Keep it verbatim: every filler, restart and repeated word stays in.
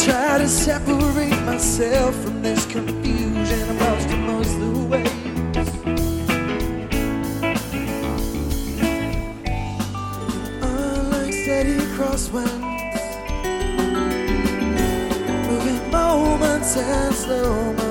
try to separate myself from this confusion. I'm lost in most of the ways. Unlike steady crosswinds, moving moments and slow moments.